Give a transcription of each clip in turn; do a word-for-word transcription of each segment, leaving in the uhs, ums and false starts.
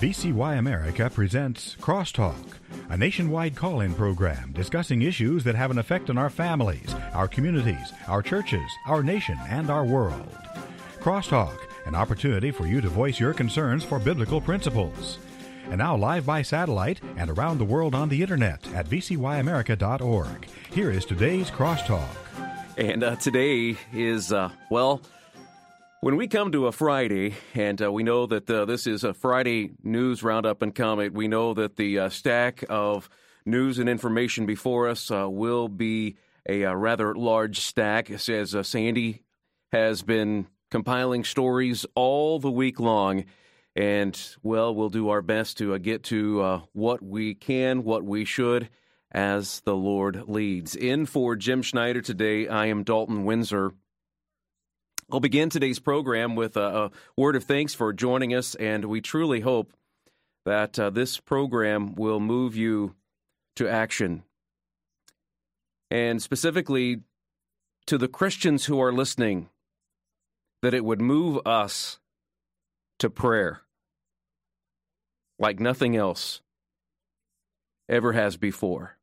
V C Y America presents Crosstalk, a nationwide call-in program discussing issues that have an effect on our families, our communities, our churches, our nation, and our world. Crosstalk, an opportunity for you to voice your concerns for biblical principles. And now live by satellite and around the world on the internet at v c y america dot org. Here is today's Crosstalk. And uh, today is, uh, well, when we come to a Friday, and uh, we know that uh, this is a Friday news roundup and comment, we know that the uh, stack of news and information before us uh, will be a, a rather large stack. It says uh, Sandy has been compiling stories all the week long, and, well, we'll do our best to uh, get to uh, what we can, what we should, as the Lord leads. In for Jim Schneider today, I am Dalton Windsor. I'll begin today's program with a, a word of thanks for joining us, and we truly hope that uh, this program will move you to action. And specifically to the Christians who are listening, that it would move us to prayer like nothing else ever has before.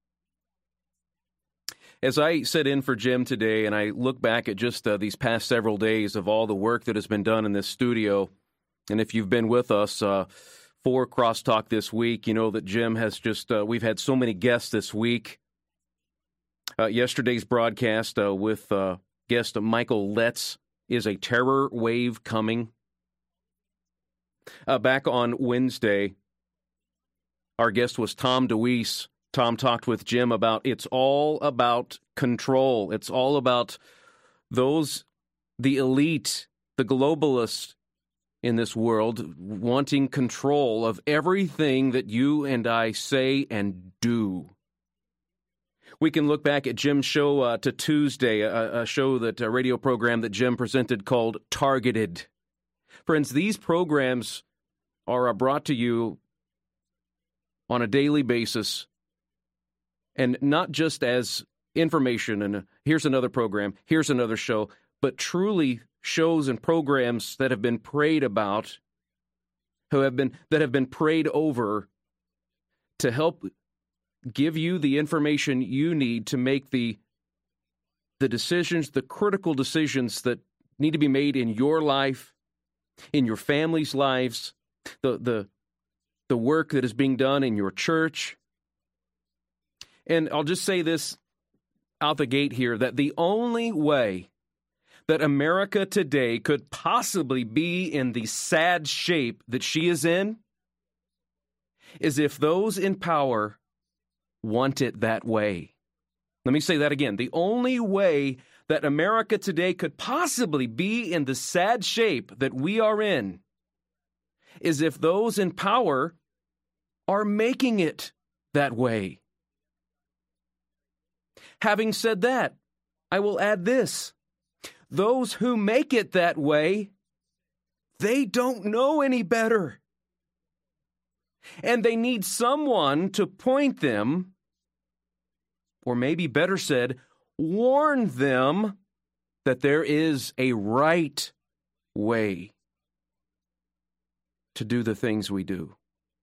As I sit in for Jim today and I look back at just uh, these past several days of all the work that has been done in this studio, and if you've been with us uh, for Crosstalk this week, you know that Jim has just, uh, we've had so many guests this week. Uh, yesterday's broadcast uh, with uh, guest Michael Letts, Is a Terror Wave Coming? Uh, back on Wednesday, our guest was Tom DeWeese. Tom talked with Jim about it's all about control. It's all about those, the elite, the globalists in this world wanting control of everything that you and I say and do. We can look back at Jim's show uh, to Tuesday, a, a show that, a radio program that Jim presented called Targeted. Friends, these programs are uh, brought to you on a daily basis, and not just as information and uh, here's another program, here's another show, but truly shows and programs that have been prayed about, who have been that have been prayed over to help give you the information you need to make the the decisions, the critical decisions that need to be made in your life, in your family's lives, the the the work that is being done in your church. And I'll just say this out the gate here, that the only way that America today could possibly be in the sad shape that she is in is if those in power want it that way. Let me say that again. The only way that America today could possibly be in the sad shape that we are in is if those in power are making it that way. Having said that, I will add this. Those who make it that way, they don't know any better. And they need someone to point them, or maybe better said, warn them that there is a right way to do the things we do.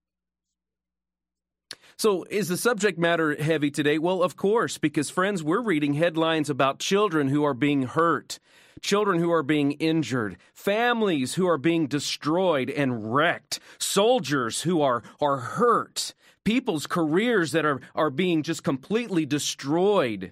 So is the subject matter heavy today? Well, of course, because, friends, we're reading headlines about children who are being hurt, children who are being injured, families who are being destroyed and wrecked, soldiers who are, are hurt, people's careers that are, are being just completely destroyed.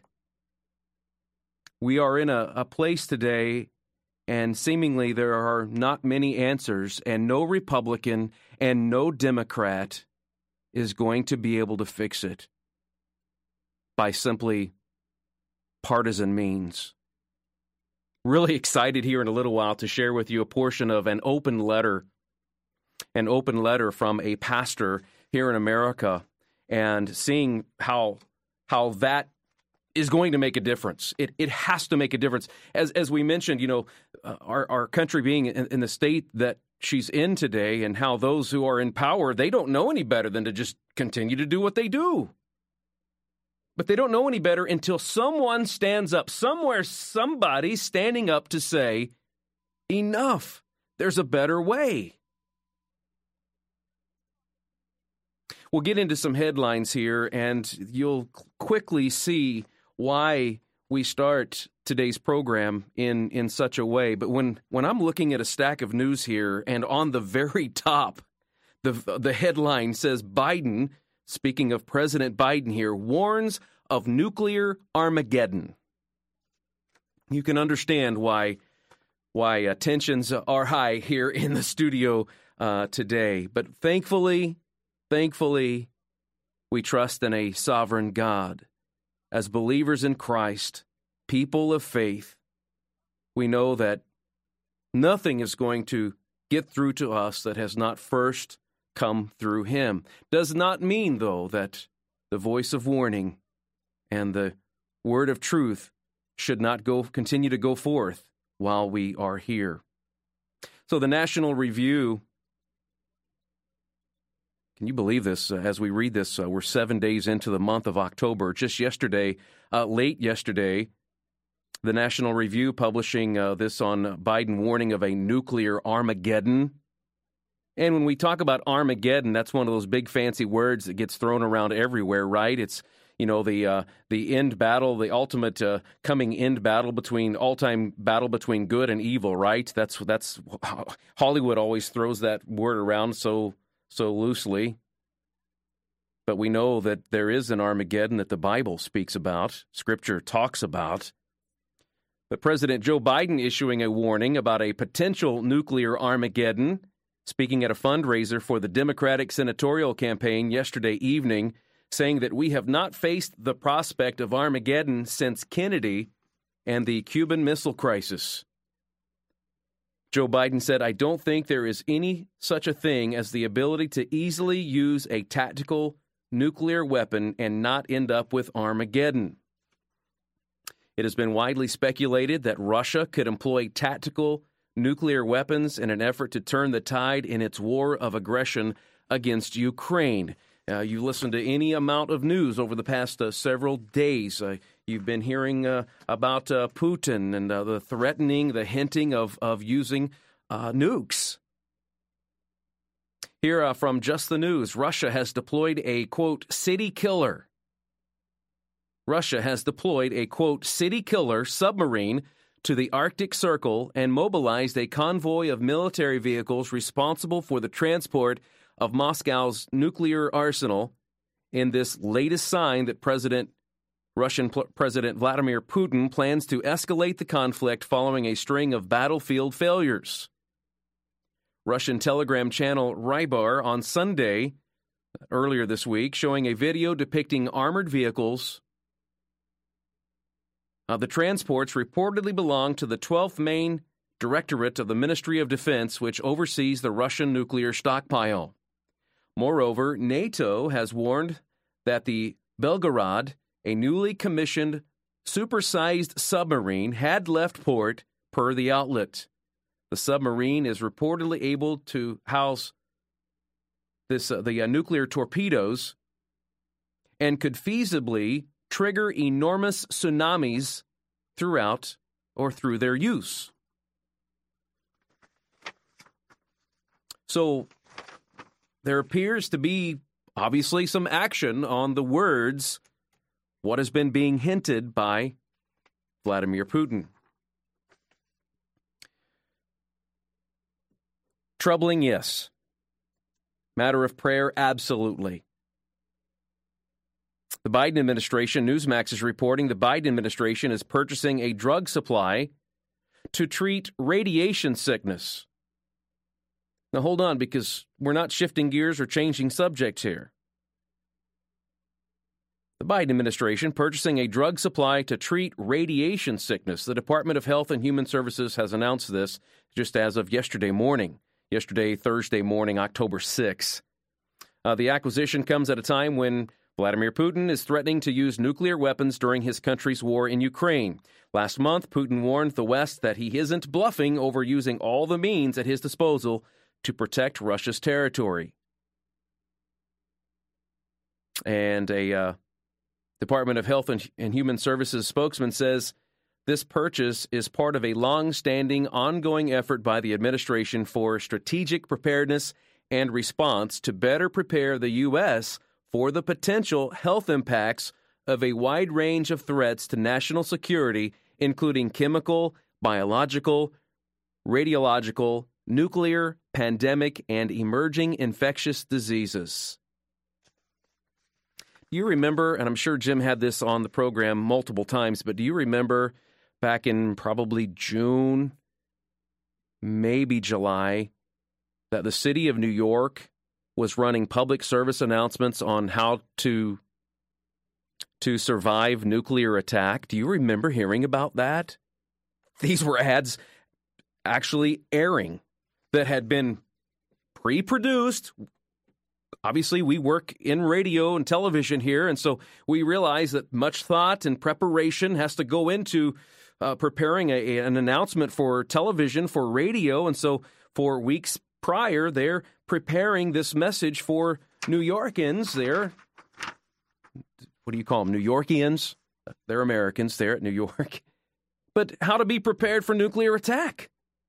We are in a, a place today, and seemingly there are not many answers, and no Republican and no Democrat is going to be able to fix it by simply partisan means. Really excited here in a little while to share with you a portion of an open letter, an open letter from a pastor here in America, and seeing how how that is going to make a difference. It it has to make a difference. As as we mentioned, you know, uh, our our country being in, in the state that she's in today, and how those who are in power, they don't know any better than to just continue to do what they do. But they don't know any better until someone stands up, somewhere, somebody standing up to say, enough, there's a better way. We'll get into some headlines here, and you'll quickly see why we start today's program in, in such a way. But when, when I'm looking at a stack of news here, and on the very top, the the headline says Biden, speaking of President Biden here, warns of nuclear Armageddon. You can understand why why uh, tensions are high here in the studio uh, today. But thankfully, thankfully, we trust in a sovereign God. As believers in Christ, people of faith, we know that nothing is going to get through to us that has not first come through Him. Does not mean, though, that the voice of warning and the word of truth should not go continue to go forth while we are here. So the National Review, can you believe this? Uh, as we read this, uh, we're seven days into the month of October. Just yesterday, uh, late yesterday, the National Review publishing uh, this on Biden warning of a nuclear Armageddon. And when we talk about Armageddon, that's one of those big fancy words that gets thrown around everywhere, right? It's, you know, the uh, the end battle, the ultimate uh, coming end battle between, all-time battle between good and evil, right? That's that's Hollywood always throws that word around so so loosely. But we know that there is an Armageddon that the Bible speaks about, Scripture talks about. But President Joe Biden issuing a warning about a potential nuclear Armageddon, speaking at a fundraiser for the Democratic senatorial campaign yesterday evening, saying that we have not faced the prospect of Armageddon since Kennedy and the Cuban Missile Crisis. Joe Biden said, "I don't think there is any such a thing as the ability to easily use a tactical nuclear weapon and not end up with Armageddon." It has been widely speculated that Russia could employ tactical nuclear weapons in an effort to turn the tide in its war of aggression against Ukraine. Uh, you listen to any amount of news over the past uh, several days. Uh, you've been hearing uh, about uh, Putin and uh, the threatening, the hinting of, of using uh, nukes. Here uh, from Just the News, Russia has deployed a, quote, city killer. Russia has deployed a, quote, city killer submarine to the Arctic Circle and mobilized a convoy of military vehicles responsible for the transport of Moscow's nuclear arsenal in this latest sign that President Russian P- President Vladimir Putin plans to escalate the conflict following a string of battlefield failures. Russian Telegram channel Rybar on Sunday, earlier this week, showing a video depicting armored vehicles. Uh, the transports reportedly belong to the twelfth Main Directorate of the Ministry of Defense, which oversees the Russian nuclear stockpile. Moreover, NATO has warned that the Belgorod, a newly commissioned supersized submarine, had left port, per the outlet. The submarine is reportedly able to house this uh, the uh, nuclear torpedoes and could feasibly trigger enormous tsunamis throughout or through their use. So there appears to be obviously some action on the words, what has been being hinted by Vladimir Putin. Troubling, yes. Matter of prayer, absolutely. The Biden administration, Newsmax is reporting the Biden administration is purchasing a drug supply to treat radiation sickness. Now hold on, because we're not shifting gears or changing subjects here. The Biden administration purchasing a drug supply to treat radiation sickness. The Department of Health and Human Services has announced this just as of yesterday morning, yesterday, Thursday morning, October sixth. Uh, the acquisition comes at a time when Vladimir Putin is threatening to use nuclear weapons during his country's war in Ukraine. Last month, Putin warned the West that he isn't bluffing over using all the means at his disposal to protect Russia's territory. And a uh, Department of Health and, and Human Services spokesman says this purchase is part of a long-standing, ongoing effort by the administration for strategic preparedness and response to better prepare the U S for the potential health impacts of a wide range of threats to national security, including chemical, biological, radiological, nuclear, pandemic, and emerging infectious diseases. Do you remember, and I'm sure Jim had this on the program multiple times, but do you remember back in probably June, maybe July, that the city of New York was running public service announcements on how to to survive nuclear attack? Do you remember hearing about that? These were ads actually airing that had been pre-produced. Obviously, we work in radio and television here, and so we realize that much thought and preparation has to go into uh, preparing a, an announcement for television, for radio, and so for weeks prior, they're preparing this message for New Yorkans. They're, what do you call them, New Yorkians? They're Americans there at New York. But how to be prepared for nuclear attack.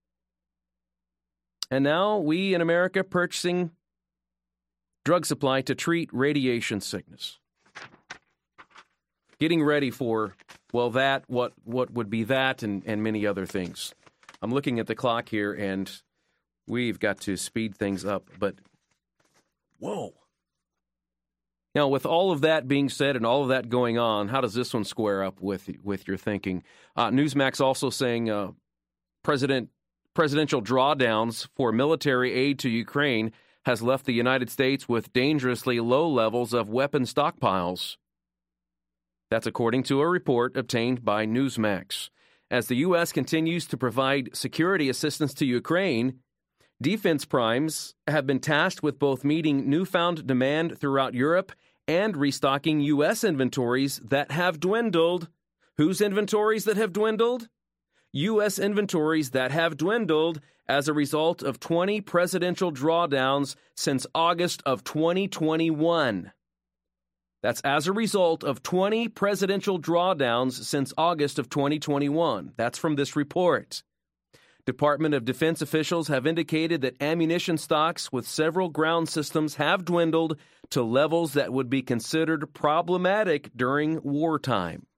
And now we in America purchasing drug supply to treat radiation sickness. Getting ready for, well, that, what what would be that, and, and many other things. I'm looking at the clock here, and we've got to speed things up, but whoa. Now, with all of that being said and all of that going on, how does this one square up with with your thinking? Uh, Newsmax also saying uh, President presidential drawdowns for military aid to Ukraine has left the United States with dangerously low levels of weapon stockpiles. That's according to a report obtained by Newsmax. As the U S continues to provide security assistance to Ukraine, defense primes have been tasked with both meeting newfound demand throughout Europe and restocking U S inventories that have dwindled. Whose inventories that have dwindled? U S inventories that have dwindled as a result of twenty presidential drawdowns since August of twenty twenty-one. That's as a result of twenty presidential drawdowns since August of twenty twenty-one. That's from this report. Department of Defense officials have indicated that ammunition stocks with several ground systems have dwindled to levels that would be considered problematic during wartime.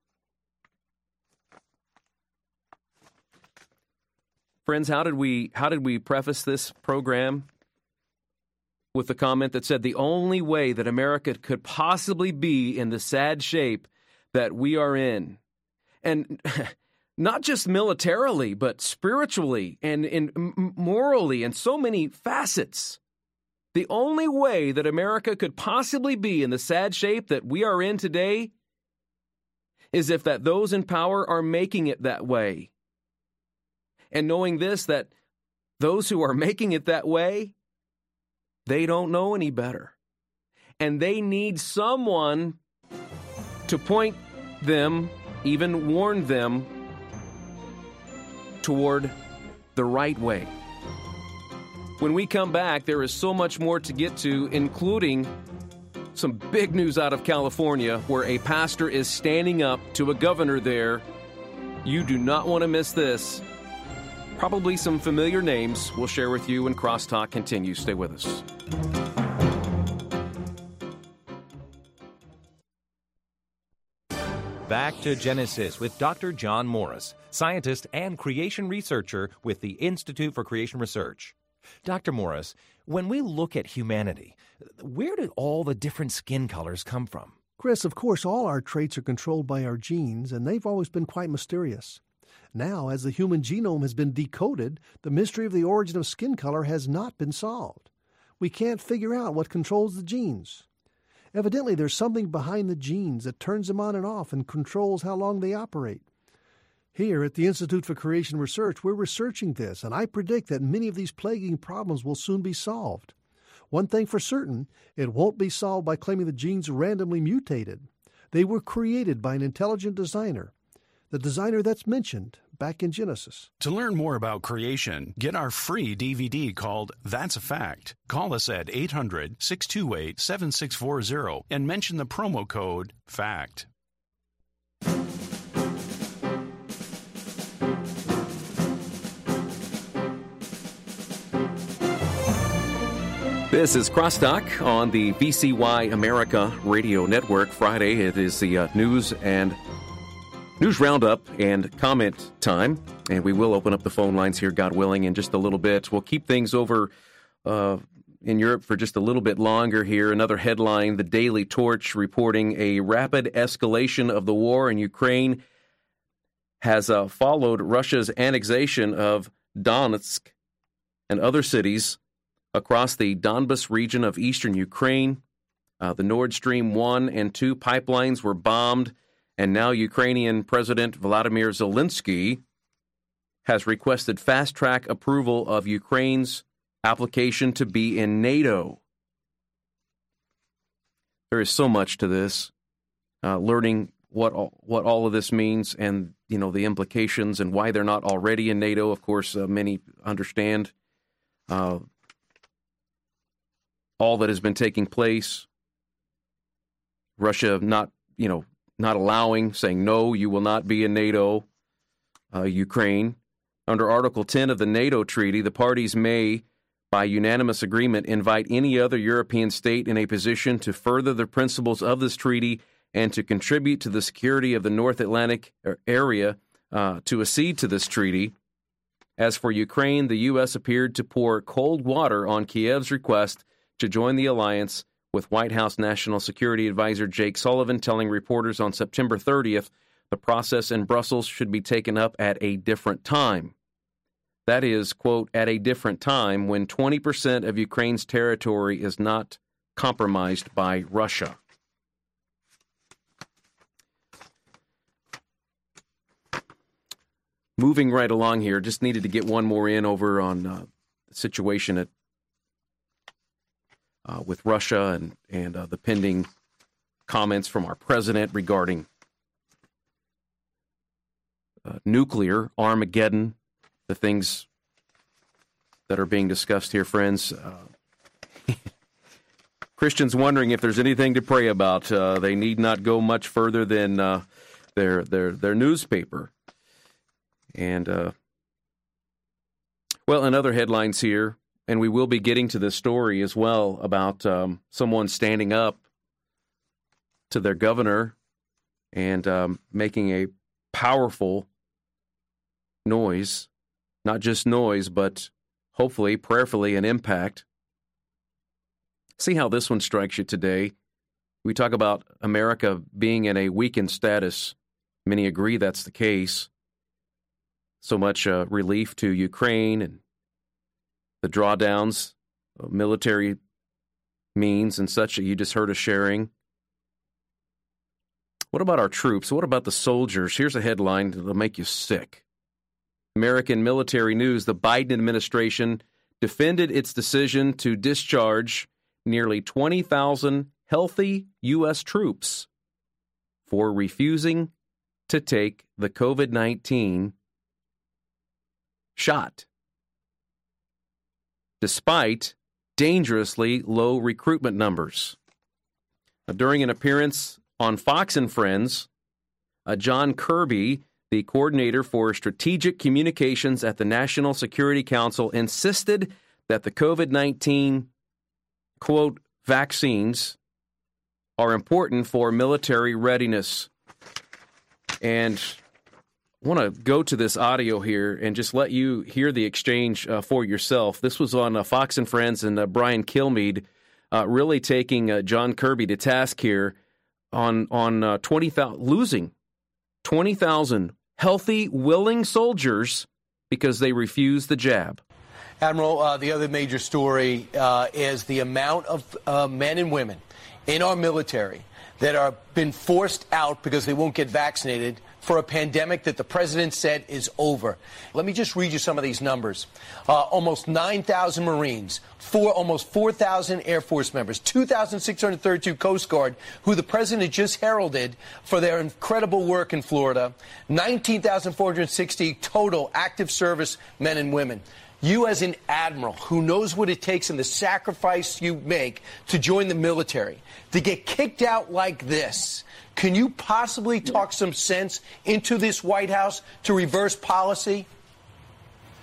Friends, how did we how did we preface this program? With the comment that said the only way that America could possibly be in the sad shape that we are in, and not just militarily, but spiritually and, and morally and so many facets. The only way that America could possibly be in the sad shape that we are in today is if that those in power are making it that way. And knowing this, that those who are making it that way, they don't know any better. And they need someone to point them, even warn them, toward the right way. When we come back, there is so much more to get to, including some big news out of California, where a pastor is standing up to a governor there. You do not want to miss this. Probably some familiar names we'll share with you when Crosstalk continues. Stay with us. Back to Genesis with Doctor John Morris, scientist and creation researcher with the Institute for Creation Research. Doctor Morris, when we look at humanity, where did all the different skin colors come from? Chris, of course, all our traits are controlled by our genes, and they've always been quite mysterious. Now, as the human genome has been decoded, the mystery of the origin of skin color has not been solved. We can't figure out what controls the genes. Evidently, there's something behind the genes that turns them on and off and controls how long they operate. Here at the Institute for Creation Research, we're researching this, and I predict that many of these plaguing problems will soon be solved. One thing for certain, it won't be solved by claiming the genes randomly mutated. They were created by an intelligent designer, the designer that's mentioned back in Genesis. To learn more about creation, get our free D V D called That's a Fact. Call us at eight hundred, six two eight, seven six four zero and mention the promo code FACT. This is Crosstalk on the V C Y America Radio Network. Friday, it is the uh, news and news roundup and comment time, and we will open up the phone lines here, God willing, in just a little bit. We'll keep things over uh, in Europe for just a little bit longer here. Another headline, the Daily Torch, reporting a rapid escalation of the war in Ukraine has uh, followed Russia's annexation of Donetsk and other cities across the Donbas region of eastern Ukraine. Uh, the Nord Stream one and two pipelines were bombed, and now Ukrainian President Vladimir Zelensky has requested fast-track approval of Ukraine's application to be in NATO. There is so much to this, uh, learning what all, what all of this means and, you know, the implications and why they're not already in NATO. Of course, uh, many understand uh, all that has been taking place. Russia not, you know, not allowing, saying, no, you will not be in NATO. Uh, Ukraine. Under Article ten of the NATO treaty, the parties may, by unanimous agreement, invite any other European state in a position to further the principles of this treaty and to contribute to the security of the North Atlantic area uh, to accede to this treaty. As for Ukraine, the U S appeared to pour cold water on Kiev's request to join the alliance, with White House National Security Advisor Jake Sullivan telling reporters on September thirtieth the process in Brussels should be taken up at a different time. That is, quote, at a different time when twenty percent of Ukraine's territory is not compromised by Russia. Moving right along here, just needed to get one more in over on uh, the situation at Uh, with Russia and, and uh, the pending comments from our president regarding uh, nuclear Armageddon, the things that are being discussed here, friends. Uh, Christians wondering if there's anything to pray about. Uh, they need not go much further than uh, their, their, their newspaper. And, uh, well, in other headlines here, and we will be getting to this story as well about um, someone standing up to their governor and um, making a powerful noise, not just noise, but hopefully, prayerfully, an impact. See how this one strikes you today. We talk about America being in a weakened status. Many agree that's the case. So much uh, relief to Ukraine and the drawdowns, uh, military means and such that you just heard us sharing. What about our troops? What about the soldiers? Here's a headline that'll make you sick. American Military News, the Biden administration defended its decision to discharge nearly twenty thousand healthy U S troops for refusing to take the COVID nineteen shot, despite dangerously low recruitment numbers. Now, during an appearance on Fox and Friends, uh, John Kirby, the coordinator for strategic communications at the National Security Council, insisted that the COVID nineteen, quote, vaccines are important for military readiness. And I want to go to this audio here and just let you hear the exchange uh, for yourself. This was on uh, Fox and Friends, and uh, Brian Kilmeade uh, really taking uh, John Kirby to task here on on uh, twenty thousand, losing twenty thousand healthy, willing soldiers because they refused the jab. Admiral, uh, the other major story uh, is the amount of uh, men and women in our military that are been forced out because they won't get vaccinated for a pandemic that the president said is over. Let me just read you some of these numbers. Uh, almost nine thousand Marines, four, almost four thousand Air Force members, two thousand six hundred thirty-two Coast Guard, who the president just heralded for their incredible work in Florida, nineteen thousand four hundred sixty total active service men and women. You as an admiral who knows what it takes and the sacrifice you make to join the military, to get kicked out like this, can you possibly talk some sense into this White House to reverse policy?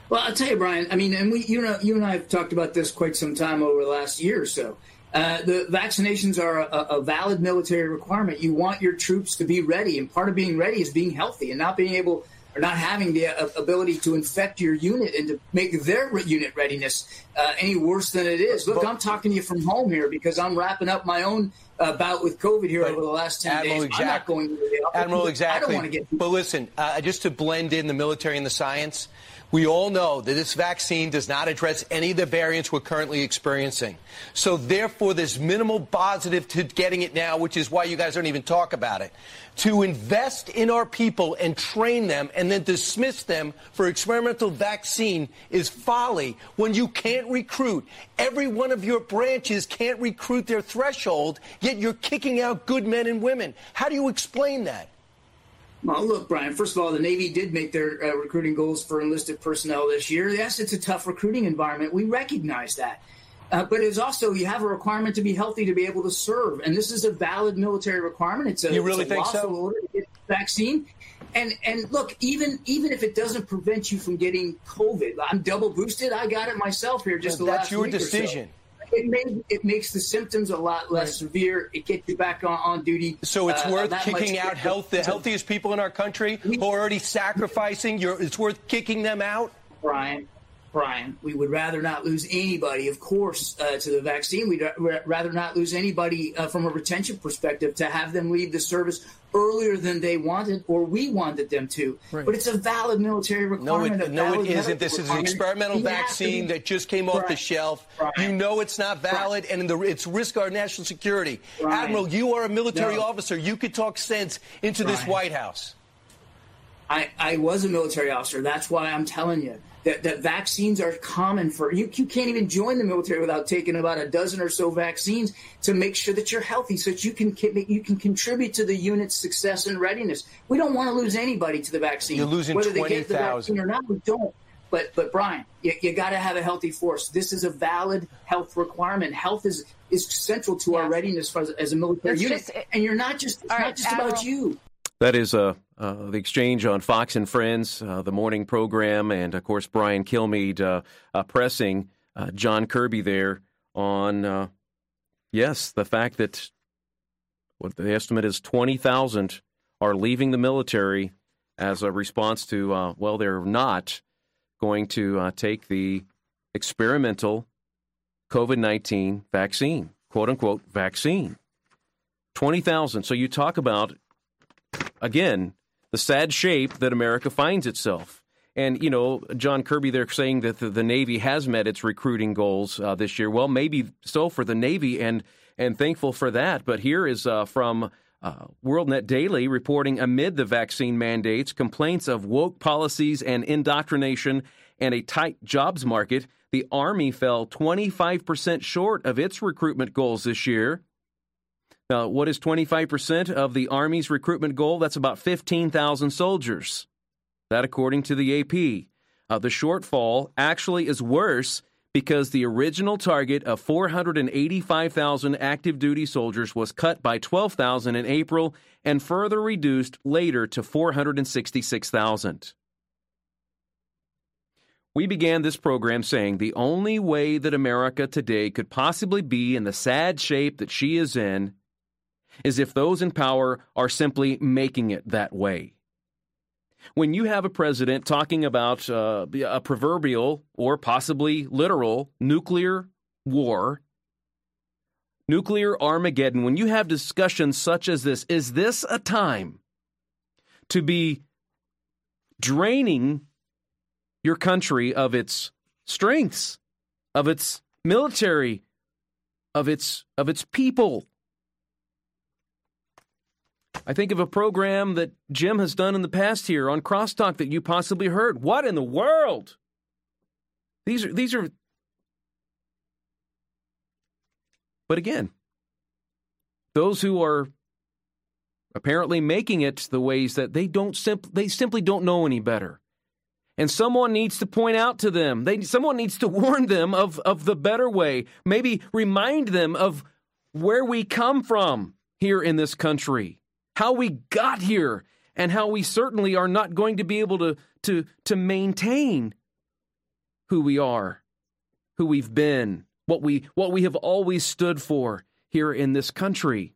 Well, I'll tell you, Brian, I mean, and we, you know, you and I have talked about this quite some time over the last year or so. Uh, the vaccinations are a, a valid military requirement. You want your troops to be ready, and part of being ready is being healthy and not being able or not having the uh, ability to infect your unit and to make their re- unit readiness uh, any worse than it is. Look, I'm talking to you from home here because I'm wrapping up my own uh, bout with COVID here over the last ten Admiral, days. Exactly. I'm not going to the office. Admiral, exactly. I don't want to get. But listen, uh, just to blend in the military and the science, we all know that this vaccine does not address any of the variants we're currently experiencing. So therefore, there's minimal positive to getting it now, which is why you guys don't even talk about it. To invest in our people and train them and then dismiss them for experimental vaccine is folly when you can't recruit. Every one of your branches can't recruit their threshold, yet you're kicking out good men and women. How do you explain that? Well, look, Brian, first of all, the Navy did make their uh, recruiting goals for enlisted personnel this year. Yes, it's a tough recruiting environment. We recognize that. Uh, but it's also, you have a requirement to be healthy to be able to serve. And this is a valid military requirement. It's a, you really it's a think lawful so? order to get the vaccine. And and look, even even if it doesn't prevent you from getting COVID, I'm double boosted. I got it myself here just well, the that's last your week decision. Or so. It, may, it makes the symptoms a lot less right. severe. It gets you back on, on duty. So it's uh, worth kicking out health, the healthiest people in our country who are already sacrificing. You're, it's worth kicking them out? Brian, Brian, we would rather not lose anybody, of course, uh, to the vaccine. We'd r- rather not lose anybody uh, from a retention perspective to have them leave the service earlier than they wanted or we wanted them to. Right. But it's a valid military requirement. No, it, no, it isn't. This is an experimental vaccine that just came off right. the shelf. Right. You know it's not valid, right. and the, it's risk our national security. Right. Admiral, you are a military no. officer. You could talk sense into right. this White House. I, I was a military officer. That's why I'm telling you. That, that vaccines are common for you. You can't even join the military without taking about a dozen or so vaccines to make sure that you're healthy, so that you can you can contribute to the unit's success and readiness. We don't want to lose anybody to the vaccine. You're losing whether twenty they get the vaccine or not. We don't. But but Brian, you, you got to have a healthy force. This is a valid health requirement. Health is is central to yeah. our readiness as, as a military it's unit. Just, and you're not just it's not right, just Admiral. about you. That is uh, uh, the exchange on Fox and Friends, uh, the morning program, and, of course, Brian Kilmeade uh, uh, pressing uh, John Kirby there on, uh, yes, the fact that what the estimate is twenty thousand are leaving the military as a response to, uh, well, they're not going to uh, take the experimental COVID nineteen vaccine, quote-unquote vaccine. twenty thousand. So you talk about, again, the sad shape that America finds itself. And, you know, John Kirby, they're saying that the, the Navy has met its recruiting goals uh, this year. Well, maybe so for the Navy, and and thankful for that. But here is uh, from uh, WorldNet Daily reporting, amid the vaccine mandates, complaints of woke policies and indoctrination, and a tight jobs market, the Army fell twenty-five percent short of its recruitment goals this year. Now, what is twenty-five percent of the Army's recruitment goal? That's about fifteen thousand soldiers. That according to the A P. Uh, the shortfall actually is worse because the original target of four hundred eighty-five thousand active duty soldiers was cut by twelve thousand in April and further reduced later to four hundred sixty-six thousand. We began this program saying the only way that America today could possibly be in the sad shape that she is in is if those in power are simply making it that way. When you have a president talking about uh, a proverbial or possibly literal nuclear war, nuclear Armageddon, when you have discussions such as this, is this a time to be draining your country of its strengths, of its military, of its of its people? I think of a program that Jim has done in the past here on Crosstalk that you possibly heard. What in the world? These are these are. But again, those who are apparently making it the ways that they don't simp- they simply don't know any better. And someone needs to point out to them. They someone needs to warn them of, of the better way. Maybe remind them of where we come from here in this country, how we got here, and how we certainly are not going to be able to to to maintain who we are, who we've been, what we what we have always stood for here in this country.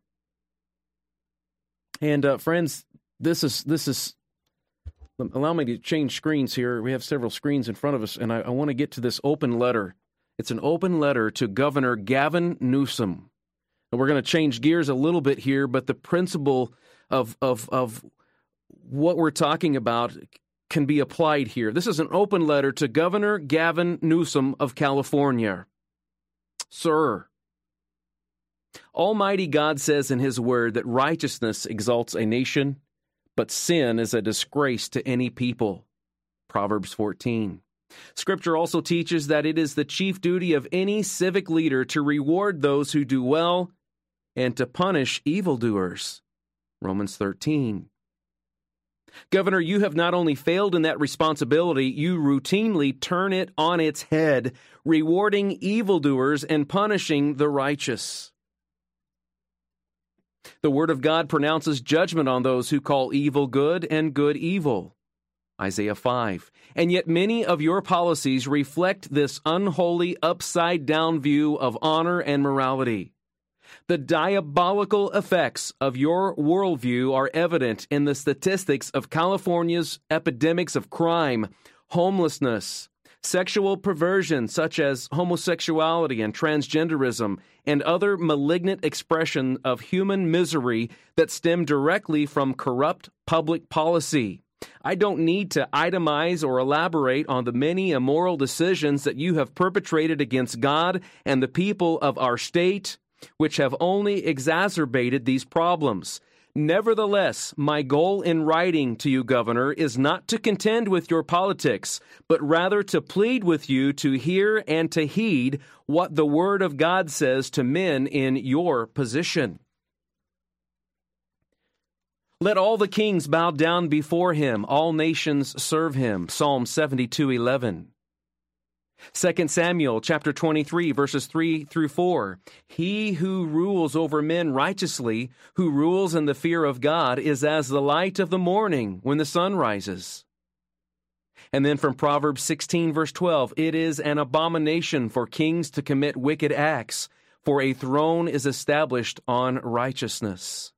And uh, friends, this is this is. Allow me to change screens here. We have several screens in front of us, and I, I want to get to this open letter. It's an open letter to Governor Gavin Newsom. And we're going to change gears a little bit here, but the principle of of of what we're talking about can be applied here. This is an open letter to Governor Gavin Newsom of California. Sir, Almighty God says in His Word that righteousness exalts a nation, but sin is a disgrace to any people. Proverbs fourteen. Scripture also teaches that it is the chief duty of any civic leader to reward those who do well and to punish evildoers. Romans thirteen. Governor, you have not only failed in that responsibility, you routinely turn it on its head, rewarding evildoers and punishing the righteous. The Word of God pronounces judgment on those who call evil good and good evil. Isaiah five. And yet many of your policies reflect this unholy, upside-down view of honor and morality. The diabolical effects of your worldview are evident in the statistics of California's epidemics of crime, homelessness, sexual perversion such as homosexuality and transgenderism, and other malignant expression of human misery that stem directly from corrupt public policy. I don't need to itemize or elaborate on the many immoral decisions that you have perpetrated against God and the people of our state, which have only exacerbated these problems. Nevertheless, my goal in writing to you, Governor, is not to contend with your politics, but rather to plead with you to hear and to heed what the Word of God says to men in your position. Let all the kings bow down before him, all nations serve him. Psalm seventy-two eleven. Second Samuel chapter twenty-three, verses three through four. He who rules over men righteously, who rules in the fear of God, is as the light of the morning when the sun rises. And then from Proverbs sixteen, verse twelve, it is an abomination for kings to commit wicked acts, for a throne is established on righteousness.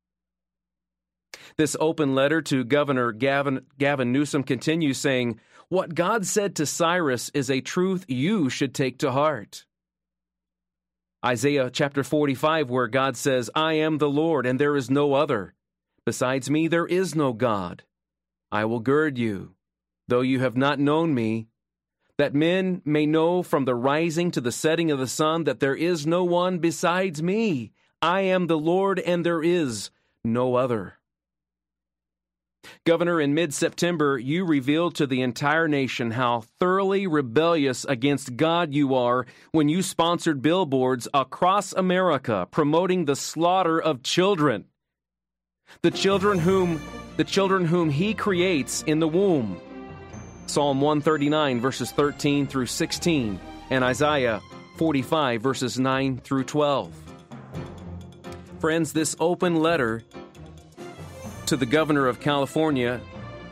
This open letter to Governor Gavin, Gavin Newsom continues saying, what God said to Cyrus is a truth you should take to heart. Isaiah chapter forty-five, where God says, I am the Lord, and there is no other. Besides me, there is no God. I will gird you, though you have not known me, that men may know from the rising to the setting of the sun that there is no one besides me. I am the Lord, and there is no other. Governor, in mid-September, you revealed to the entire nation how thoroughly rebellious against God you are when you sponsored billboards across America promoting the slaughter of children. The children whom, the children whom He creates in the womb. Psalm one thirty-nine, verses thirteen through sixteen, and Isaiah forty-five, verses nine through twelve. Friends, this open letter to the governor of California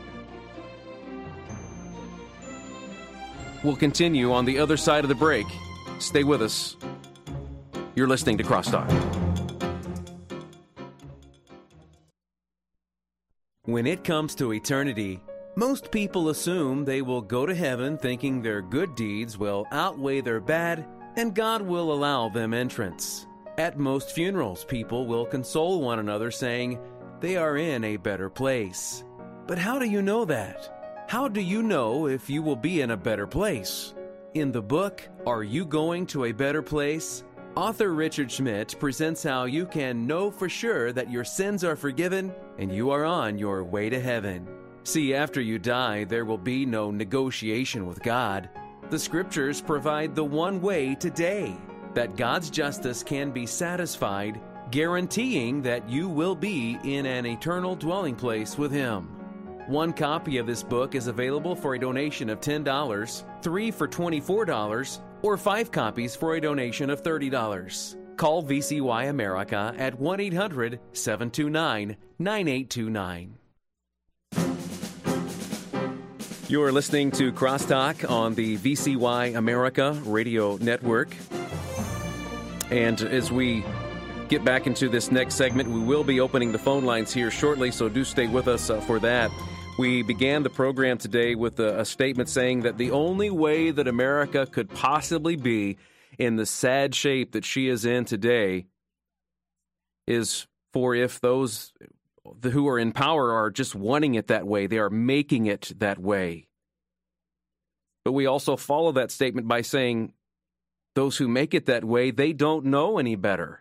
will continue on the other side of the break. Stay with us. You're listening to Crosstalk. When it comes to eternity, most people assume they will go to heaven thinking their good deeds will outweigh their bad, and God will allow them entrance. At most funerals, people will console one another saying, they are in a better place. But how do you know that? How do you know if you will be in a better place? In the book, Are You Going to a Better Place? Author Richard Schmidt presents how you can know for sure that your sins are forgiven and you are on your way to heaven. See, after you die, there will be no negotiation with God. The Scriptures provide the one way today that God's justice can be satisfied, guaranteeing that you will be in an eternal dwelling place with Him. One copy of this book is available for a donation of ten dollars, three for twenty-four dollars, or five copies for a donation of thirty dollars. Call V C Y America at one eight hundred, seven two nine, nine eight two nine. You're listening to Crosstalk on the V C Y America Radio Network. And as we get back into this next segment, we will be opening the phone lines here shortly, so do stay with us uh, for that. We began the program today with a, a statement saying that the only way that America could possibly be in the sad shape that she is in today is for if those who are in power are just wanting it that way. They are making it that way. But we also follow that statement by saying those who make it that way, they don't know any better.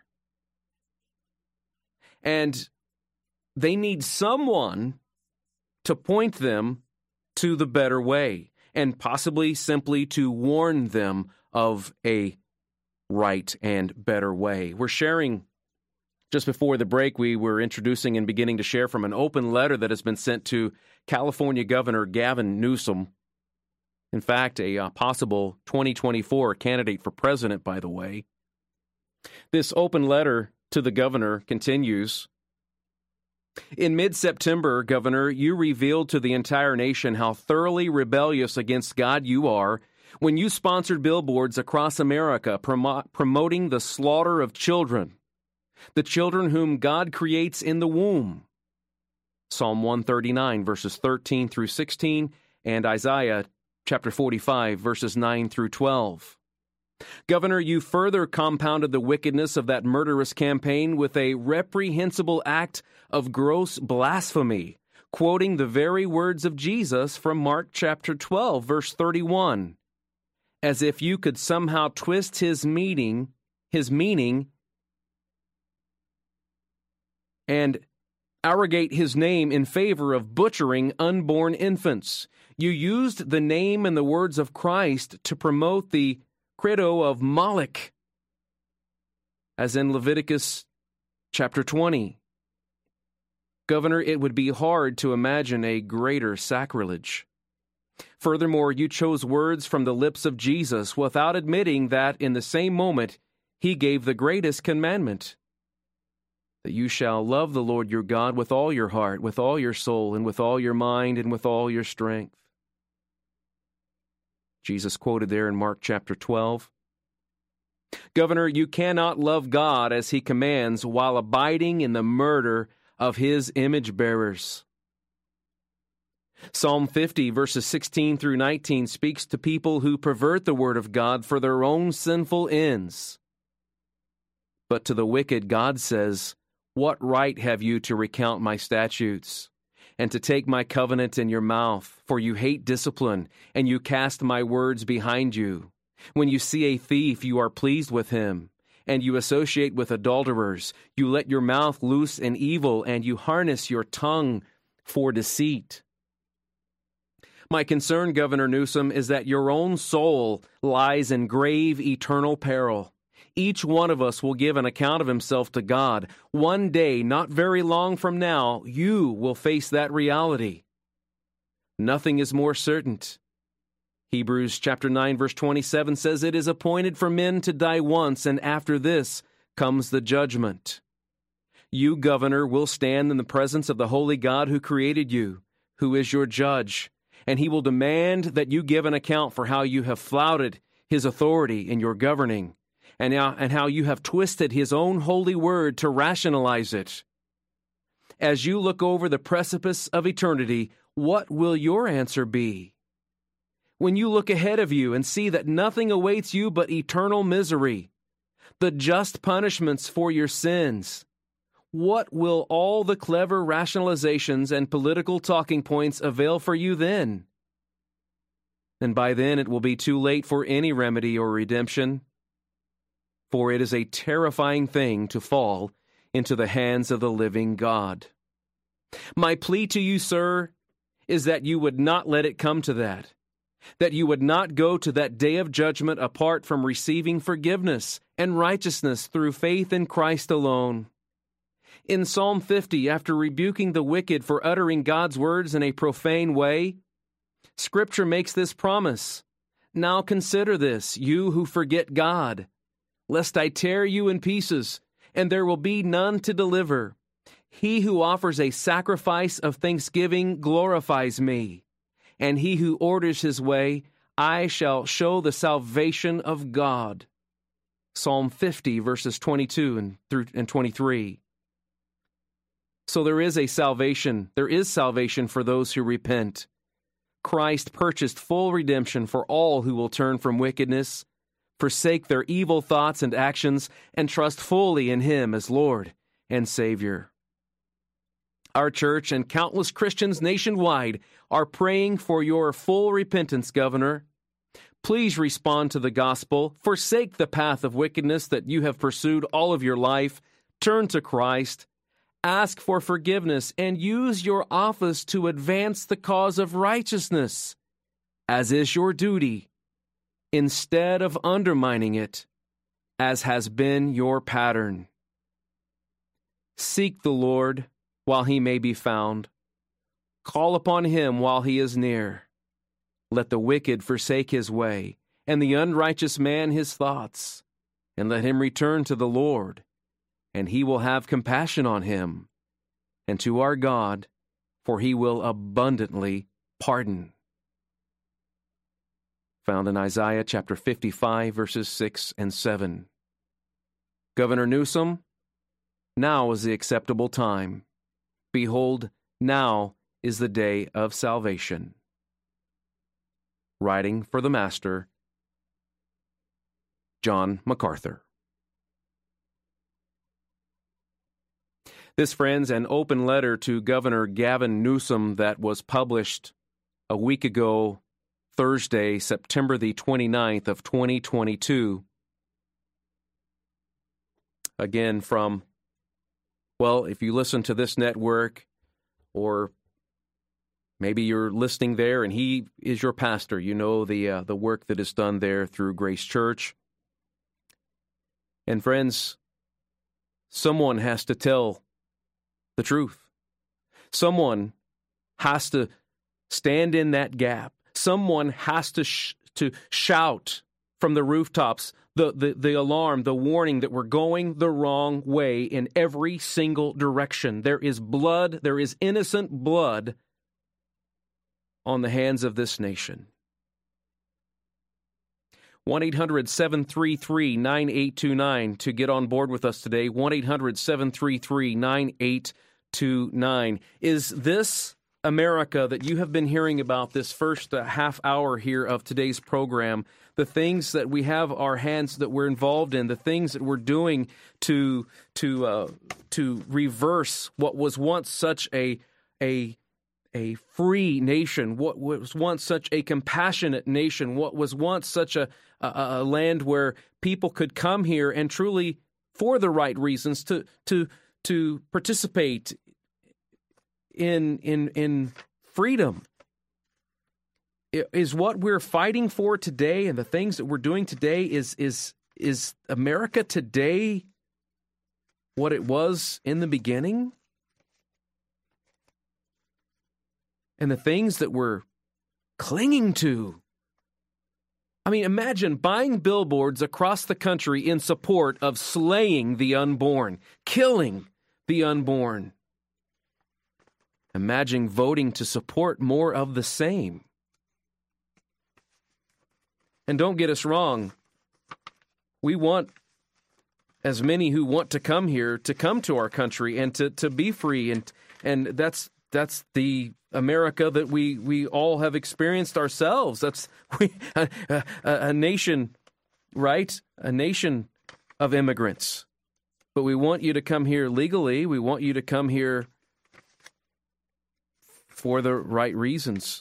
And they need someone to point them to the better way, and possibly simply to warn them of a right and better way. We're sharing. Just before the break, we were introducing and beginning to share from an open letter that has been sent to California Governor Gavin Newsom. In fact, a uh, possible twenty twenty-four candidate for president, by the way. This open letter to the governor continues. In mid-September, Governor, you revealed to the entire nation how thoroughly rebellious against God you are when you sponsored billboards across America prom- promoting the slaughter of children. The children whom God creates in the womb. Psalm one thirty-nine, verses thirteen through sixteen, and Isaiah chapter forty-five, verses nine through twelve. Governor, you further compounded the wickedness of that murderous campaign with a reprehensible act of gross blasphemy, quoting the very words of Jesus from Mark chapter twelve, verse thirty-one, as if you could somehow twist his meaning, his meaning, and arrogate his name in favor of butchering unborn infants. You used the name and the words of Christ to promote the credo of Moloch, as in Leviticus chapter twenty. Governor, it would be hard to imagine a greater sacrilege. Furthermore, you chose words from the lips of Jesus without admitting that in the same moment he gave the greatest commandment, that you shall love the Lord your God with all your heart, with all your soul, and with all your mind, and with all your strength. Jesus quoted there in Mark chapter twelve. Governor, you cannot love God as he commands while abiding in the murder of his image bearers. Psalm fifty, verses sixteen through nineteen speaks to people who pervert the word of God for their own sinful ends. But to the wicked, God says, what right have you to recount my statutes, and to take my covenant in your mouth? For you hate discipline, and you cast my words behind you. When you see a thief, you are pleased with him, and you associate with adulterers. You let your mouth loose in evil, and you harness your tongue for deceit. My concern, Governor Newsom, is that your own soul lies in grave eternal peril. Each one of us will give an account of himself to God. One day, not very long from now, you will face that reality. Nothing is more certain. Hebrews chapter nine, verse twenty-seven says, it is appointed for men to die once, and after this comes the judgment. You, Governor, will stand in the presence of the holy God who created you, who is your judge, and he will demand that you give an account for how you have flouted his authority in your governing, and how, and how you have twisted his own holy word to rationalize it. As you look over the precipice of eternity, what will your answer be? When you look ahead of you and see that nothing awaits you but eternal misery, the just punishments for your sins, what will all the clever rationalizations and political talking points avail for you then? And by then it will be too late for any remedy or redemption. For it is a terrifying thing to fall into the hands of the living God. My plea to you, sir, is that you would not let it come to that, that you would not go to that day of judgment apart from receiving forgiveness and righteousness through faith in Christ alone. In Psalm fifty, after rebuking the wicked for uttering God's words in a profane way, Scripture makes this promise. Now consider this, you who forget God, lest I tear you in pieces, and there will be none to deliver. He who offers a sacrifice of thanksgiving glorifies me, and he who orders his way, I shall show the salvation of God. Psalm fifty, verses twenty-two and through and twenty-three. So there is a salvation. There is salvation for those who repent. Christ purchased full redemption for all who will turn from wickedness, forsake their evil thoughts and actions, and trust fully in Him as Lord and Savior. Our church and countless Christians nationwide are praying for your full repentance, Governor. Please respond to the gospel, forsake the path of wickedness that you have pursued all of your life, turn to Christ, ask for forgiveness, and use your office to advance the cause of righteousness, as is your duty, instead of undermining it, as has been your pattern. Seek the Lord while He may be found. Call upon Him while He is near. Let the wicked forsake his way, and the unrighteous man his thoughts, and let him return to the Lord, and He will have compassion on him, and to our God, for He will abundantly pardon. Found in Isaiah chapter fifty-five, verses six and seven. Governor Newsom, now is the acceptable time. Behold, now is the day of salvation. Writing for the Master, John MacArthur. This, friends, an open letter to Governor Gavin Newsom that was published a week ago, Thursday, September the twenty-ninth of twenty twenty-two. Again, from, well, if you listen to this network, or maybe you're listening there and he is your pastor, you know the uh, the work that is done there through Grace Church. And friends, someone has to tell the truth. Someone has to stand in that gap. Someone has to sh- to shout from the rooftops the, the, the alarm, the warning that we're going the wrong way in every single direction. There is blood, there is innocent blood on the hands of this nation. one eight hundred seven three three nine eight two nine to get on board with us today. one eight hundred seven three three nine eight two nine. Is this America that you have been hearing about this first uh, half hour here of today's program, the things that we have our hands that we're involved in, the things that we're doing to to uh, to reverse what was once such a a a free nation, what was once such a compassionate nation, what was once such a, a, a land where people could come here and truly, for the right reasons, to to to participate in in in freedom, is what we're fighting for today, and the things that we're doing today. Is is is America today what it was in the beginning? And the things that we're clinging to. I mean, imagine buying billboards across the country in support of slaying the unborn, killing the unborn. Imagine voting to support more of the same. And don't get us wrong, we want as many who want to come here to come to our country and to, to be free, and and that's that's the America that we, we all have experienced ourselves. That's we, a, a, a nation, right? A nation of immigrants. But we want you to come here legally. We want you to come here for the right reasons.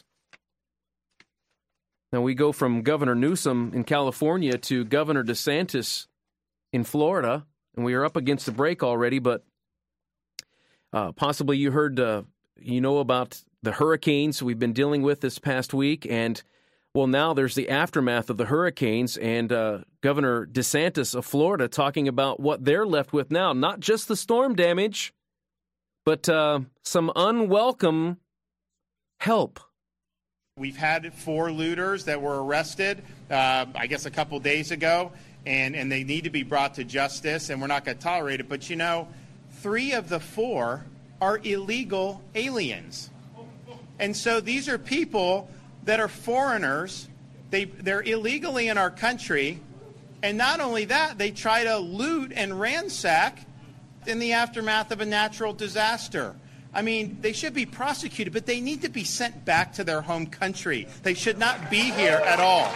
Now we go from Governor Newsom in California to Governor DeSantis in Florida, and we are up against the break already, but uh, possibly you heard, uh, you know about the hurricanes we've been dealing with this past week, and well, now there's the aftermath of the hurricanes, and uh, Governor DeSantis of Florida talking about what they're left with now, not just the storm damage, but uh, some unwelcome help. We've had four looters that were arrested, uh, I guess a couple days ago, and, and they need to be brought to justice, and we're not going to tolerate it. But, you know, three of the four are illegal aliens. And so these are people that are foreigners. They, they're illegally in our country. And not only that, they try to loot and ransack in the aftermath of a natural disaster. I mean, they should be prosecuted, but they need to be sent back to their home country. They should not be here at all.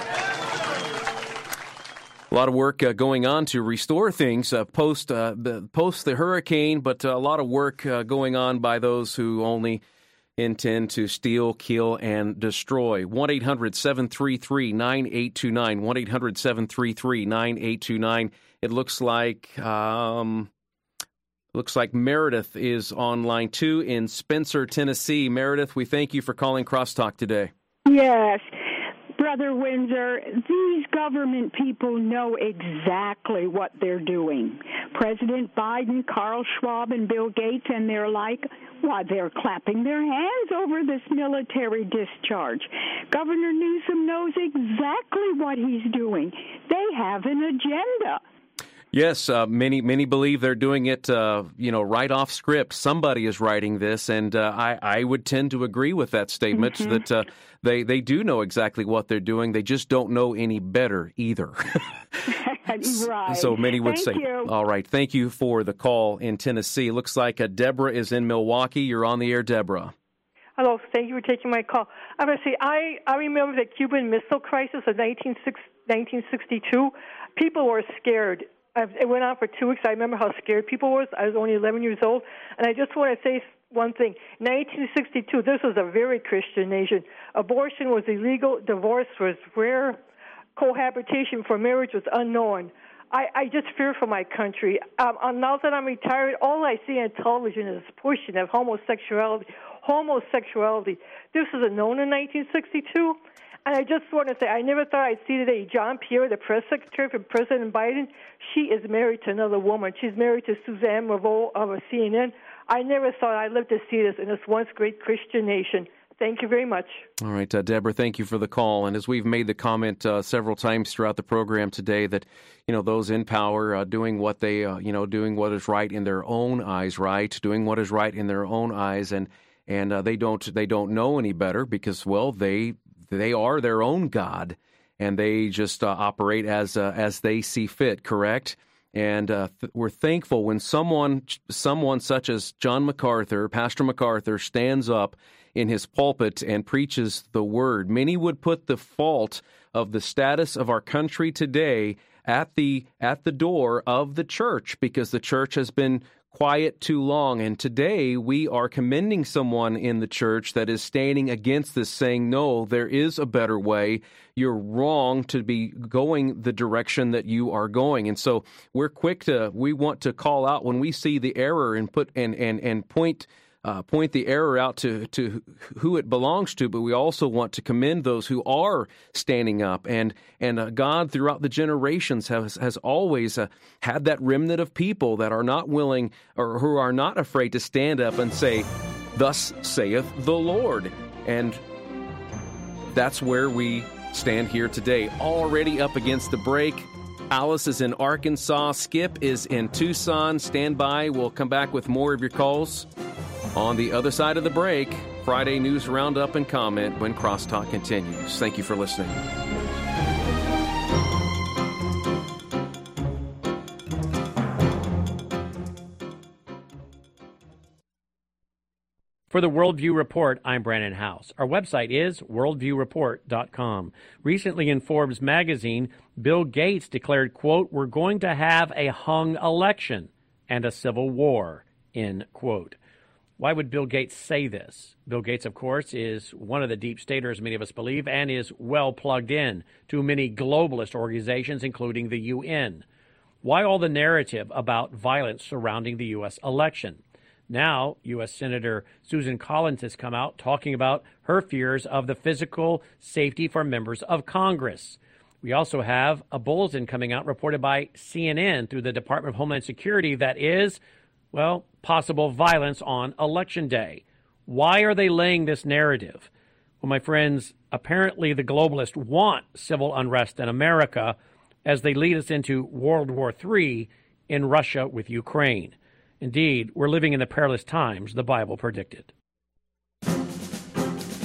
A lot of work uh, going on to restore things uh, post uh, the post the hurricane, but uh, a lot of work uh, going on by those who only intend to steal, kill, and destroy. one eight hundred seven three three nine eight two nine. one eight hundred seven three three nine eight two nine. It looks like um, looks like Meredith is on line two in Spencer, Tennessee. Meredith, we thank you for calling Crosstalk today. Yes. Brother Windsor, these government people know exactly what they're doing. President Biden, Carl Schwab, and Bill Gates, and they're like, why, they're clapping their hands over this military discharge. Governor Newsom knows exactly what he's doing. They have an agenda. Yes, uh, many many believe they're doing it, uh, you know, right off script. Somebody is writing this, and uh, I, I would tend to agree with that statement, mm-hmm. that uh, they, they do know exactly what they're doing. They just don't know any better either. Right. So many would Thank say. You. All right. Thank you for the call in Tennessee. Looks like uh, Deborah is in Milwaukee. You're on the air, Deborah. Hello. Thank you for taking my call. I'm going to say I, I remember the Cuban Missile Crisis of nineteen sixty-two. People were scared. It went on for two weeks. I remember how scared people were. I was only eleven years old. And I just want to say one thing. nineteen sixty-two, this was a very Christian nation. Abortion was illegal. Divorce was rare. Cohabitation for marriage was unknown. I, I just fear for my country. Um, now that I'm retired, all I see on television is pushing of homosexuality. Homosexuality. This was known in nineteen sixty-two. And I just want to say, I never thought I'd see today John Pierre, the press secretary for President Biden. She is married to another woman. She's married to Suzanne Revolt of a C N N. I never thought I'd live to see this in this once great Christian nation. Thank you very much. All right, uh, Deborah, thank you for the call. And as we've made the comment uh, several times throughout the program today that, you know, those in power uh, doing what they, uh, you know, doing what is right in their own eyes, right? Doing what is right in their own eyes. And and uh, they don't they don't know any better because, well, they they are their own God and they just uh, operate as uh, as they see fit, correct? And uh, th- we're thankful when someone someone such as John MacArthur, Pastor MacArthur, stands up in his pulpit and preaches the word. Many would put the fault of the status of our country today at the at the door of the church because the church has been quiet too long. And today we are commending someone in the church that is standing against this, saying, no, there is a better way. You're wrong to be going the direction that you are going. And so we're quick to, we want to call out when we see the error and put and and and point Uh, point the error out to, to who it belongs to, but we also want to commend those who are standing up. And and uh, God, throughout the generations, has has always uh, had that remnant of people that are not willing or who are not afraid to stand up and say, "Thus saith the Lord." And that's where we stand here today, already up against the break. Alice is in Arkansas. Skip is in Tucson. Stand by. We'll come back with more of your calls on the other side of the break. Friday News Roundup and comment when Crosstalk continues. Thank you for listening. For the Worldview Report, I'm Brandon House. Our website is worldview report dot com. Recently in Forbes magazine, Bill Gates declared, quote, "We're going to have a hung election and a civil war," end quote. Why would Bill Gates say this? Bill Gates, of course, is one of the deep staters many of us believe and is well plugged in to many globalist organizations, including the U N. Why all the narrative about violence surrounding the U S election? Now, U S Senator Susan Collins has come out talking about her fears of the physical safety for members of Congress. We also have a bulletin coming out reported by C N N through the Department of Homeland Security that is, well, possible violence on Election Day. Why are they laying this narrative? Well, my friends, apparently the globalists want civil unrest in America as they lead us into World War Three in Russia with Ukraine. Indeed, we're living in the perilous times the Bible predicted.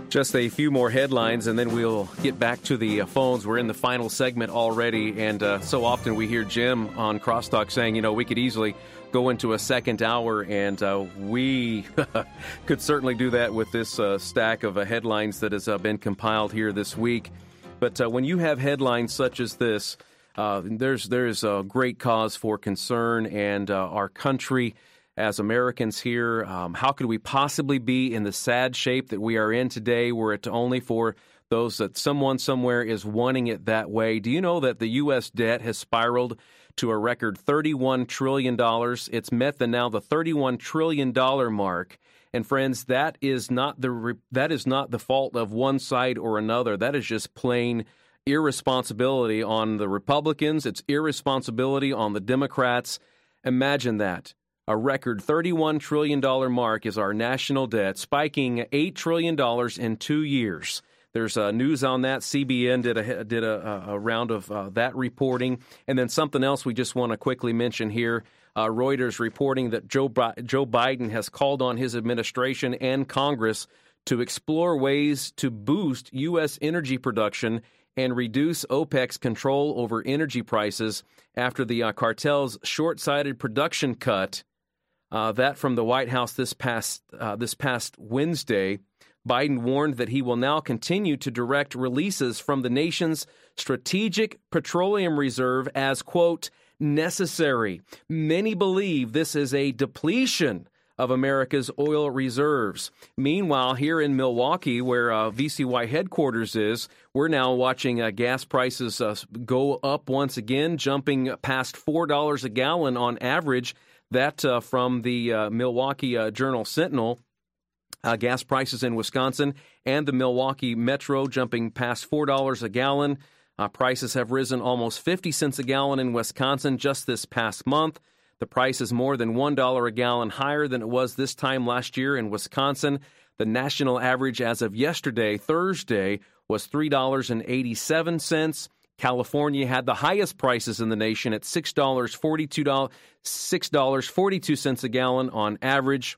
Just a few more headlines, and then we'll get back to the uh, phones. We're in the final segment already, and uh, so often we hear Jim on Crosstalk saying, you know, we could easily go into a second hour, and uh, we could certainly do that with this uh, stack of uh, headlines that has uh, been compiled here this week. But uh, when you have headlines such as this, uh, there's there's a great cause for concern, and uh, our country, as Americans here, um, how could we possibly be in the sad shape that we are in today, were it only for those that someone somewhere is wanting it that way? Do you know that the U S debt has spiraled to a record thirty-one trillion dollars? It's met the now the thirty-one trillion dollars mark. And friends, that is not the that is not the fault of one side or another. That is just plain irresponsibility on the Republicans. It's irresponsibility on the Democrats. Imagine that. A record thirty-one trillion dollars mark is our national debt, spiking eight trillion dollars in two years. There's uh, news on that. C B N did a did a, a round of uh, that reporting. And then something else we just want to quickly mention here. Uh, Reuters reporting that Joe, Bi- Joe Biden has called on his administration and Congress to explore ways to boost U S energy production and reduce OPEC's control over energy prices after the uh, cartel's short-sighted production cut. Uh, that from the White House this past uh, this past Wednesday. Biden warned that he will now continue to direct releases from the nation's strategic petroleum reserve as, quote, necessary. Many believe this is a depletion of America's oil reserves. Meanwhile, here in Milwaukee, where uh, V C Y headquarters is, we're now watching uh, gas prices uh, go up once again, jumping past four dollars a gallon on average. That uh, from the uh, Milwaukee uh, Journal-Sentinel. Uh, gas prices in Wisconsin and the Milwaukee Metro jumping past four dollars a gallon. Uh, prices have risen almost fifty cents a gallon in Wisconsin just this past month. The price is more than one dollar a gallon higher than it was this time last year in Wisconsin. The national average as of yesterday, Thursday, was three dollars and eighty-seven cents. California had the highest prices in the nation at six dollars and forty-two cents, six dollars and forty-two cents a gallon on average.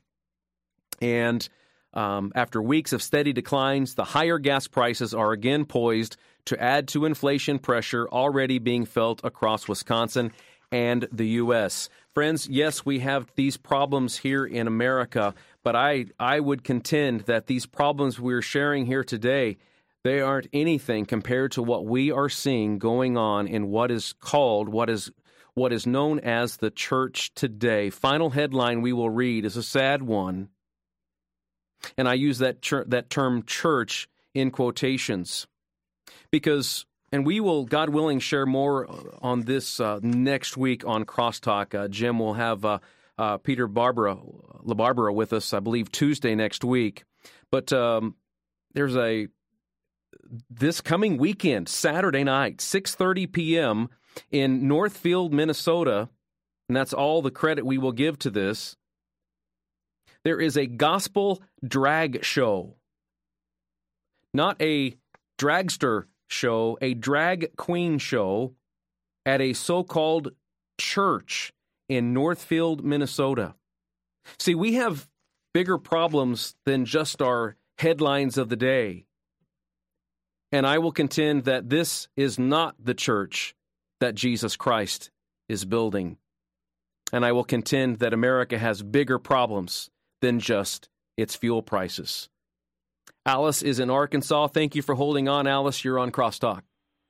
And um, after weeks of steady declines, the higher gas prices are again poised to add to inflation pressure already being felt across Wisconsin and the U S. Friends, yes, we have these problems here in America, but I, I would contend that these problems we're sharing here today, they aren't anything compared to what we are seeing going on in what is called, what is what is known as the church today. Final headline we will read is a sad one. And I use that ch- that term church in quotations because, and we will, God willing, share more on this uh, next week on Crosstalk. Uh, Jim will have uh, uh, Peter Barbara, LaBarbera with us, I believe, Tuesday next week. But um, there's a, this coming weekend, Saturday night, six thirty p.m. in Northfield, Minnesota, and that's all the credit we will give to this, there is a gospel drag show. Not a dragster show, a drag queen show at a so-called church in Northfield, Minnesota. See, we have bigger problems than just our headlines of the day. And I will contend that this is not the church that Jesus Christ is building. And I will contend that America has bigger problems than just its fuel prices. Alice is in Arkansas. Thank you for holding on, Alice. You're on Crosstalk.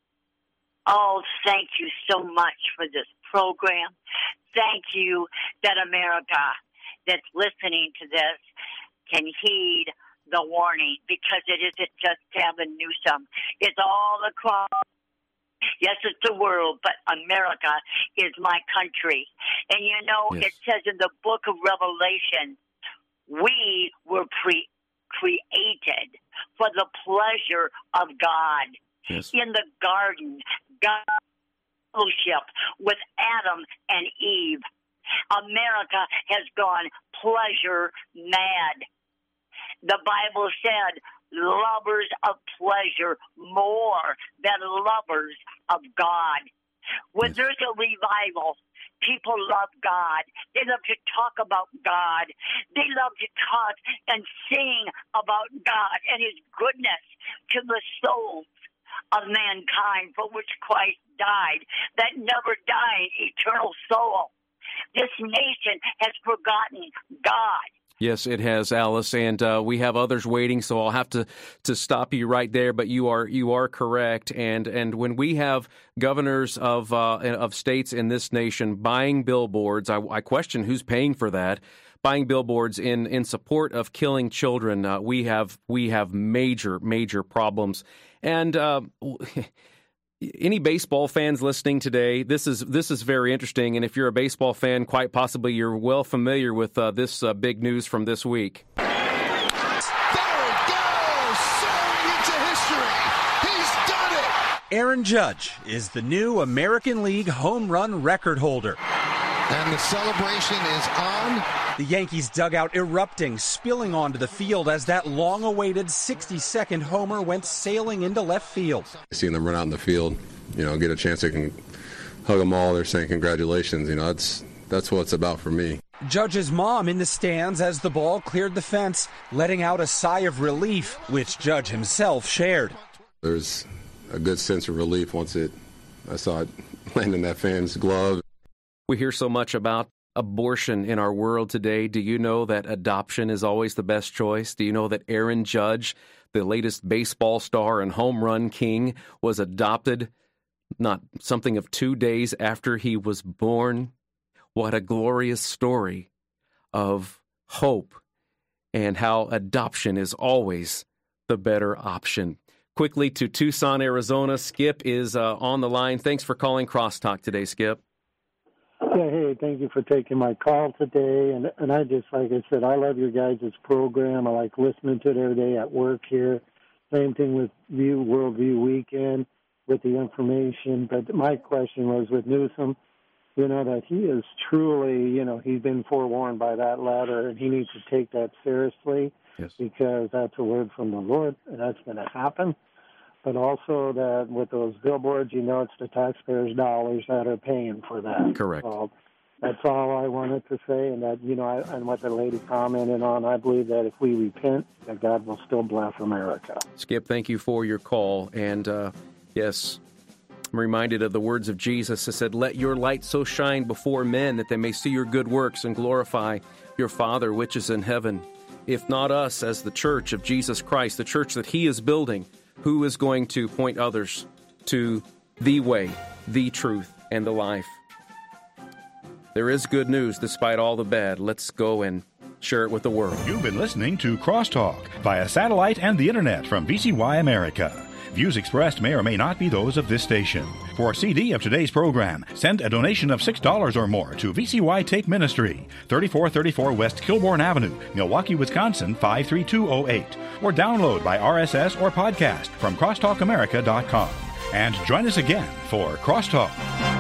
Oh, thank you so much for this program. Thank you that America that's listening to this can heed the warning, because it isn't just Gavin Newsom. It's all across. Yes, it's the world, but America is my country. And you know, yes. It says in the book of Revelation, we were pre- created for the pleasure of God. Yes. In the garden, God fellowship with Adam and Eve. America has gone pleasure mad. The Bible said, lovers of pleasure more than lovers of God. When yes. there's a revival, people love God. They love to talk about God. They love to talk and sing about God and His goodness to the souls of mankind for which Christ died, that never dying eternal soul. This nation has forgotten God. Yes, it has, Alice, and uh, we have others waiting, so I'll have to, to stop you right there. But you are you are correct, and and when we have governors of uh, of states in this nation buying billboards, I, I question who's paying for that. Buying billboards in, in support of killing children, uh, we have we have major major problems, and. Uh, Any baseball fans listening today, this is this is very interesting, and if you're a baseball fan, quite possibly you're well familiar with uh, this uh, big news from this week. There it goes, soaring into history. He's done it. Aaron Judge is the new American League home run record holder. And the celebration is on. The Yankees dugout erupting, spilling onto the field as that long-awaited sixty-second homer went sailing into left field. Seeing them run out in the field, you know, get a chance to can hug them all. They're saying congratulations. You know, that's that's what it's about for me. Judge's mom in the stands as the ball cleared the fence, letting out a sigh of relief, which Judge himself shared. There's a good sense of relief once it I saw it land in that fan's glove. We hear so much about abortion in our world today. Do you know that adoption is always the best choice? Do you know that Aaron Judge, the latest baseball star and home run king, was adopted not something of two days after he was born? What a glorious story of hope and how adoption is always the better option. Quickly to Tucson, Arizona. Skip is uh, on the line. Thanks for calling Crosstalk today, Skip. Yeah, hey, thank you for taking my call today. And and I just, like I said, I love your guys' program. I like listening to it every day at work here. Same thing with View Worldview Weekend with the information. But my question was with Newsom, you know, that he is truly, you know, he's been forewarned by that letter, and he needs to take that seriously. Yes. Because that's a word from the Lord, and that's going to happen. But also that with those billboards, you know, it's the taxpayers' dollars that are paying for that. Correct. So that's all I wanted to say, and that, you know, I, and what the lady commented on, I believe that if we repent, that God will still bless America. Skip, thank you for your call. And, uh, yes, I'm reminded of the words of Jesus. He said, "Let your light so shine before men that they may see your good works and glorify your Father which is in heaven." If not us as the church of Jesus Christ, the church that he is building, who is going to point others to the way, the truth, and the life? There is good news despite all the bad. Let's go and share it with the world. You've been listening to Crosstalk via satellite and the internet from V C Y America. Views expressed may or may not be those of this station. For a C D of today's program, send a donation of six dollars or more to V C Y Tape Ministry, thirty-four thirty-four West Kilbourne Avenue, Milwaukee, Wisconsin, five three two oh eight. Or download by R S S or podcast from crosstalk america dot com. And join us again for Crosstalk.